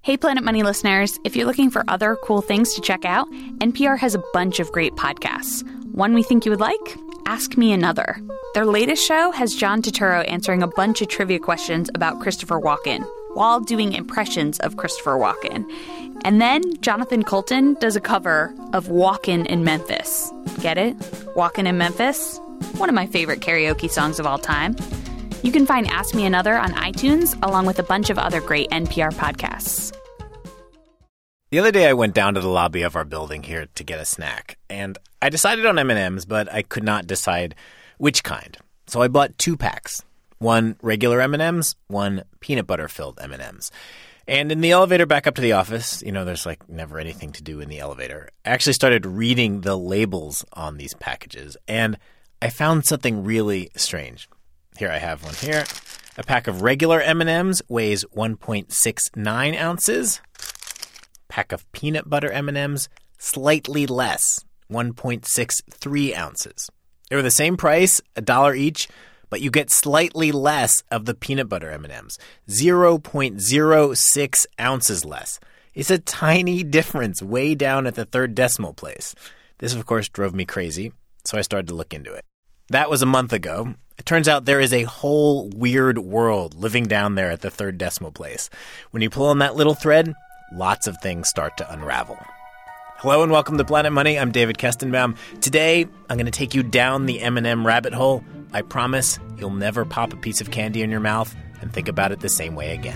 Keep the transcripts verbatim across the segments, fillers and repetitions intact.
Hey, Planet Money listeners, if you're looking for other cool things to check out, N P R has a bunch of great podcasts. One we think you would like? Ask Me Another. Their latest show has John Turturro answering a bunch of trivia questions about Christopher Walken while doing impressions of Christopher Walken. And then Jonathan Coulton does a cover of Walken in Memphis. Get it? Walken in Memphis? One of my favorite karaoke songs of all time. You can find Ask Me Another on iTunes, along with a bunch of other great N P R podcasts. The other day I went down to the lobby of our building here to get a snack, and I decided on M and M's, but I could not decide which kind. So I bought two packs, one regular M and M's, one peanut butter-filled M and M's. And in the elevator back up to the office, you know, there's like never anything to do in the elevator. I actually started reading the labels on these packages, and I found something really strange. Here I have one here. A pack of regular M and M's weighs one point six nine ounces. Pack of peanut butter M and M's, slightly less, one point six three ounces. They're the same price, a dollar each, but you get slightly less of the peanut butter M and M's, zero point zero six ounces less. It's a tiny difference way down at the third decimal place. This, of course, drove me crazy, so I started to look into it. That was a month ago. It turns out there is a whole weird world living down there at the third decimal place. When you pull on that little thread, lots of things start to unravel. Hello and welcome to Planet Money. I'm David Kestenbaum. Today, I'm going to take you down the M and M rabbit hole. I promise you'll never pop a piece of candy in your mouth and think about it the same way again.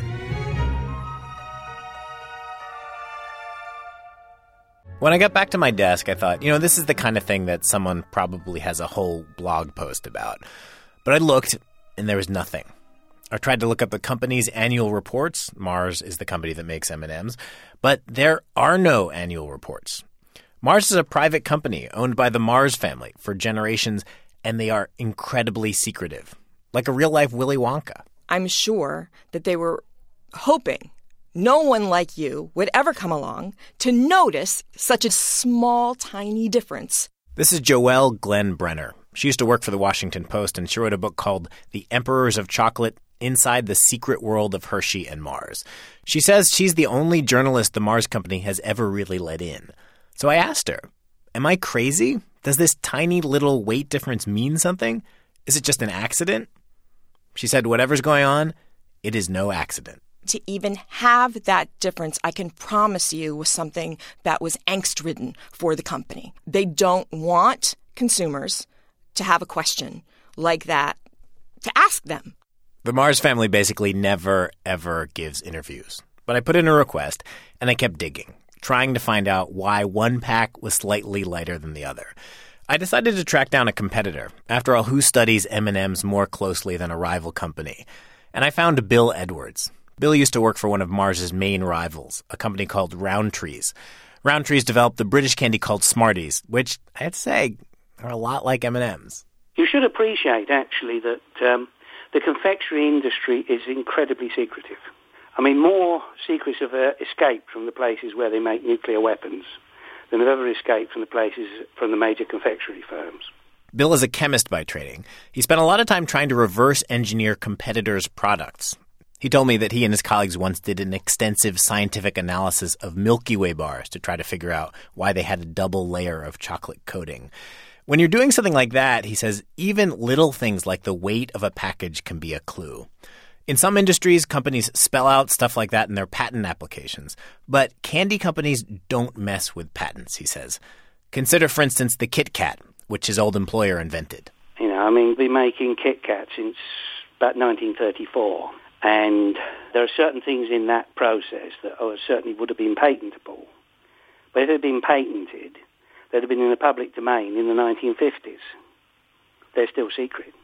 When I got back to my desk, I thought, you know, this is the kind of thing that someone probably has a whole blog post about. But I looked, and there was nothing. I tried to look up the company's annual reports. Mars is the company that makes M and M's. But there are no annual reports. Mars is a private company owned by the Mars family for generations, and they are incredibly secretive, like a real-life Willy Wonka. I'm sure that they were hoping no one like you would ever come along to notice such a small, tiny difference. This is Joelle Glenn Brenner. She used to work for the Washington Post, and she wrote a book called The Emperors of Chocolate: Inside the Secret World of Hershey and Mars. She says she's the only journalist the Mars company has ever really let in. So I asked her, am I crazy? Does this tiny little weight difference mean something? Is it just an accident? She said, whatever's going on, it is no accident. To even have that difference, I can promise you, was something that was angst-ridden for the company. They don't want consumers to have a question like that to ask them. The Mars family basically never, ever gives interviews. But I put in a request, and I kept digging, trying to find out why one pack was slightly lighter than the other. I decided to track down a competitor. After all, who studies M and M's more closely than a rival company? And I found Bill Edwards. Bill used to work for one of Mars's main rivals, a company called Rowntree's. Rowntree's developed the British candy called Smarties, which, I have to say, are a lot like M and M's. You should appreciate, actually, that um, the confectionery industry is incredibly secretive. I mean, more secrets have uh, escaped from the places where they make nuclear weapons than have ever escaped from the places from the major confectionery firms. Bill is a chemist by training. He spent a lot of time trying to reverse engineer competitors' products. He told me that he and his colleagues once did an extensive scientific analysis of Milky Way bars to try to figure out why they had a double layer of chocolate coating. When you're doing something like that, he says, even little things like the weight of a package can be a clue. In some industries, companies spell out stuff like that in their patent applications. But candy companies don't mess with patents, he says. Consider, for instance, the Kit Kat, which his old employer invented. You know, I mean, we've been making Kit Kat since about nineteen thirty-four. And there are certain things in that process that oh, certainly would have been patentable. But if it had been patented, they'd have been in the public domain in the nineteen fifties. They're still secret.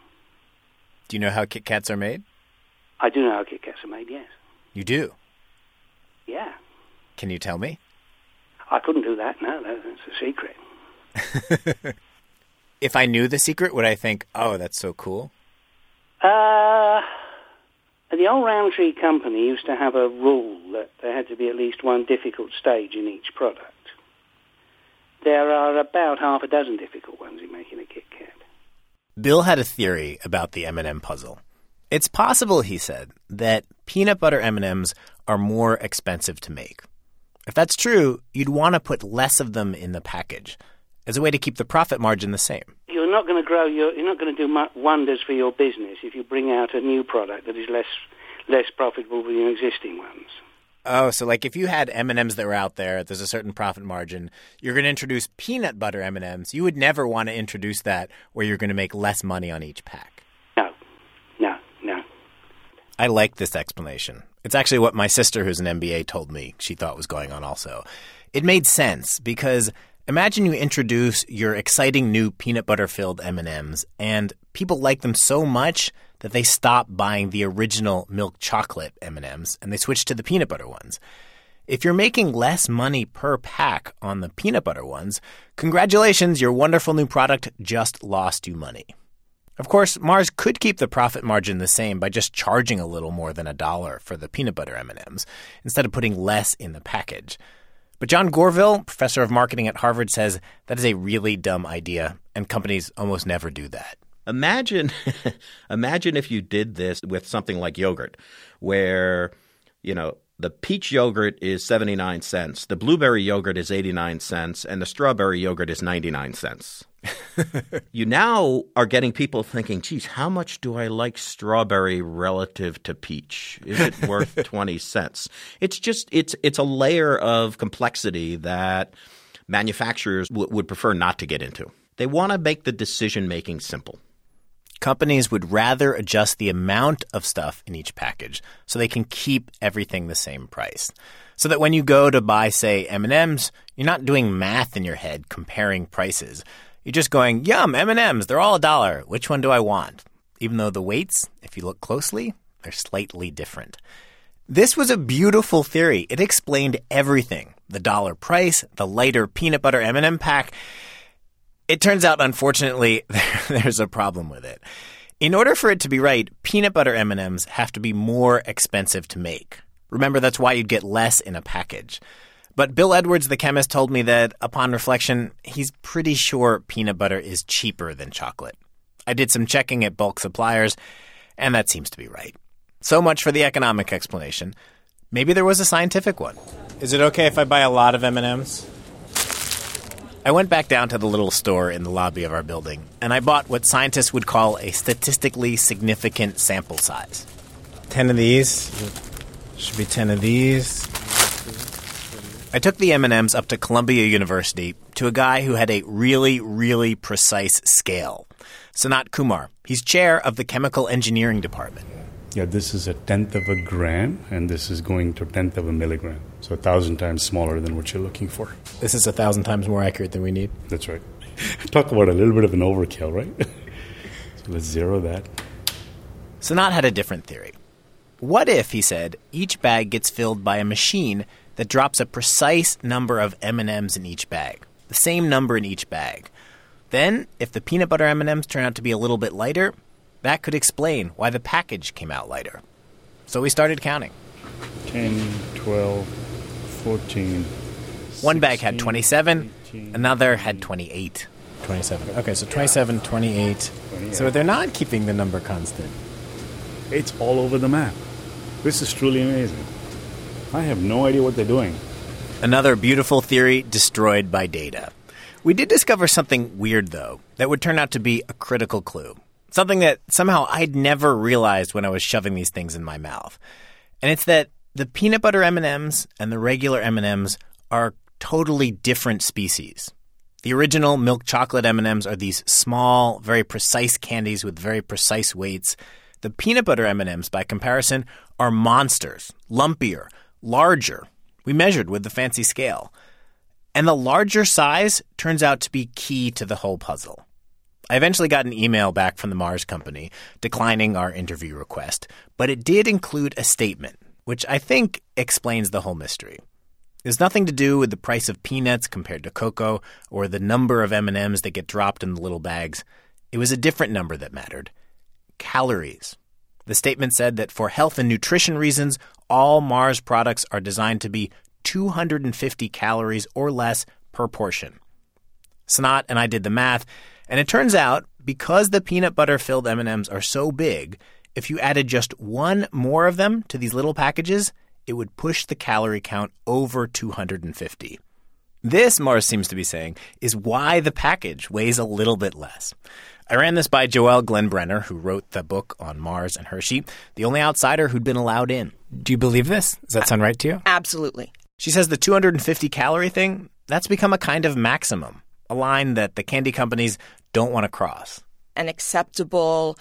Do you know how Kit Kats are made? I do know how Kit Kats are made, yes. You do? Yeah. Can you tell me? I couldn't do that, no, that's a secret. If I knew the secret, would I think, oh, that's so cool? Uh... The old Rowntree company used to have a rule that there had to be at least one difficult stage in each product. There are about half a dozen difficult ones in making a Kit Kat. Bill had a theory about the M and M puzzle. It's possible, he said, that peanut butter M and M's are more expensive to make. If that's true, you'd want to put less of them in the package as a way to keep the profit margin the same. You're not going to grow your, you're not going to do much wonders for your business if you bring out a new product that is less less profitable than your existing ones. Oh, so like if you had M and M's that were out there, there's a certain profit margin, you're going to introduce peanut butter M and M's. You would never want to introduce that where you're going to make less money on each pack. No, no, no. I like this explanation. It's actually what my sister, who's an M B A, told me she thought was going on also. It made sense because imagine you introduce your exciting new peanut butter-filled M and M's and people like them so much that they stop buying the original milk chocolate M and M's and they switch to the peanut butter ones. If you're making less money per pack on the peanut butter ones, congratulations, your wonderful new product just lost you money. Of course, Mars could keep the profit margin the same by just charging a little more than a dollar for the peanut butter M and M's instead of putting less in the package. But John Gorville, professor of marketing at Harvard, says that is a really dumb idea, and companies almost never do that. Imagine, imagine if you did this with something like yogurt, where, you know, the peach yogurt is seventy-nine cents, the blueberry yogurt is eighty-nine cents, and the strawberry yogurt is ninety-nine cents. You now are getting people thinking, geez, how much do I like strawberry relative to peach? Is it worth twenty cents? It's just it's it's a layer of complexity that manufacturers w- would prefer not to get into. They want to make the decision-making simple. Companies would rather adjust the amount of stuff in each package so they can keep everything the same price. So that when you go to buy, say, M and M's, you're not doing math in your head comparing prices. You're just going, yum, M and M's, they're all a dollar. Which one do I want? Even though the weights, if you look closely, they're slightly different. This was a beautiful theory. It explained everything. The dollar price, the lighter peanut butter M and M pack. It turns out, unfortunately, there's a problem with it. In order for it to be right, peanut butter M and M's have to be more expensive to make. Remember, that's why you'd get less in a package. But Bill Edwards, the chemist, told me that upon reflection, he's pretty sure peanut butter is cheaper than chocolate. I did some checking at bulk suppliers, and that seems to be right. So much for the economic explanation. Maybe there was a scientific one. Is it okay if I buy a lot of M and M's? I went back down to the little store in the lobby of our building, and I bought what scientists would call a statistically significant sample size. Ten of these. Should be ten of these. I took the M and M's up to Columbia University to a guy who had a really, really precise scale. Sanat Kumar. He's chair of the chemical engineering department. Yeah, this is a tenth of a gram, and this is going to a tenth of a milligram. So a thousand times smaller than what you're looking for. This is a thousand times more accurate than we need. That's right. Talk about a little bit of an overkill, right? So let's zero that. Sanat had a different theory. What if, he said, each bag gets filled by a machine that drops a precise number of M and M's in each bag, the same number in each bag? Then, if the peanut butter M and M's turn out to be a little bit lighter, that could explain why the package came out lighter. So we started counting. ten, twelve, fourteen. One bag had twenty-seven, another had twenty-eight. twenty-seven. Okay, so twenty-seven, twenty-eight. twenty-eight. So they're not keeping the number constant. It's all over the map. This is truly amazing. I have no idea what they're doing. Another beautiful theory destroyed by data. We did discover something weird, though, that would turn out to be a critical clue. Something that somehow I'd never realized when I was shoving these things in my mouth. And it's that the peanut butter M and M's and the regular M and M's are totally different species. The original milk chocolate M and M's are these small, very precise candies with very precise weights. The peanut butter M and M's, by comparison, are monsters, lumpier, larger. We measured with the fancy scale. And the larger size turns out to be key to the whole puzzle. I eventually got an email back from the Mars company declining our interview request, but it did include a statement, which I think explains the whole mystery. It has nothing to do with the price of peanuts compared to cocoa or the number of M and M's that get dropped in the little bags. It was a different number that mattered. Calories. The statement said that for health and nutrition reasons, all Mars products are designed to be two hundred fifty calories or less per portion. Sanat and I did the math, and it turns out because the peanut butter-filled M and M's are so big, if you added just one more of them to these little packages, it would push the calorie count over two hundred fifty. This, Mars seems to be saying, is why the package weighs a little bit less. I ran this by Joelle Glenbrenner, who wrote the book on Mars and Hershey, the only outsider who'd been allowed in. Do you believe this? Does that sound right to you? Absolutely. She says the two hundred fifty calorie thing, that's become a kind of maximum, a line that the candy companies don't want to cross. An acceptable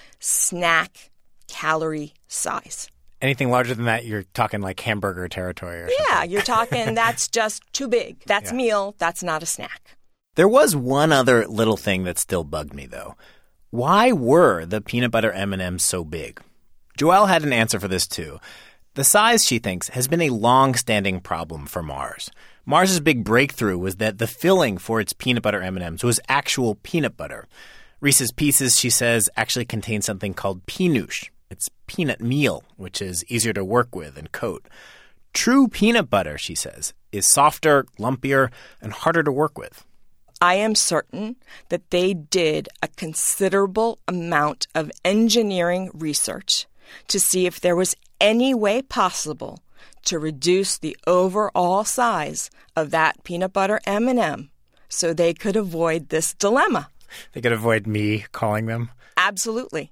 snack calorie size. Anything larger than that, you're talking like hamburger territory or something. Yeah, you're talking that's just too big. That's Yeah. meal. That's not a snack. There was one other little thing that still bugged me, though. Why were the peanut butter M and M's so big? Joelle had an answer for this, too. The size, she thinks, has been a long-standing problem for Mars. Mars's big breakthrough was that the filling for its peanut butter M and M's was actual peanut butter. Reese's Pieces, she says, actually contain something called peanouche. It's peanut meal, which is easier to work with and coat. True peanut butter, she says, is softer, lumpier, and harder to work with. I am certain that they did a considerable amount of engineering research to see if there was any way possible to reduce the overall size of that peanut butter M and M so they could avoid this dilemma. They could avoid me calling them? Absolutely.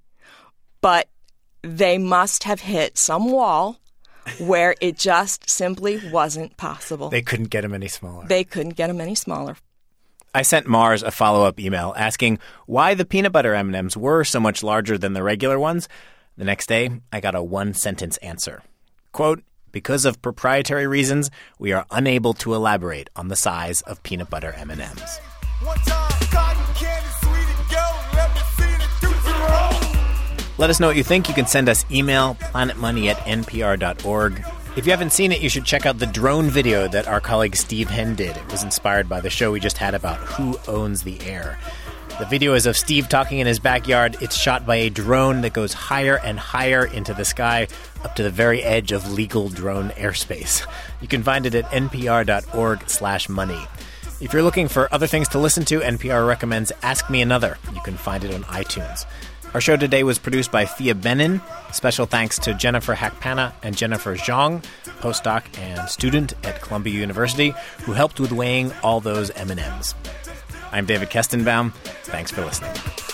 But they must have hit some wall where it just simply wasn't possible. They couldn't get them any smaller. They couldn't get them any smaller. I sent Mars a follow-up email asking why the peanut butter M and M's were so much larger than the regular ones. The next day, I got a one-sentence answer. Quote, because of proprietary reasons, we are unable to elaborate on the size of peanut butter M and M's. One time, cotton candy, sweet and gold, let me see the Tootsie Roll. Let us know what you think. You can send us email, planetmoney at n p r dot org. If you haven't seen it, you should check out the drone video that our colleague Steve Henn did. It was inspired by the show we just had about who owns the air. The video is of Steve talking in his backyard. It's shot by a drone that goes higher and higher into the sky, up to the very edge of legal drone airspace. You can find it at n p r dot org slash money. If you're looking for other things to listen to, N P R recommends Ask Me Another. You can find it on iTunes. Our show today was produced by Thea Benin. Special thanks to Jennifer Hakpana and Jennifer Zhang, postdoc and student at Columbia University, who helped with weighing all those M and M's. I'm David Kestenbaum. Thanks for listening.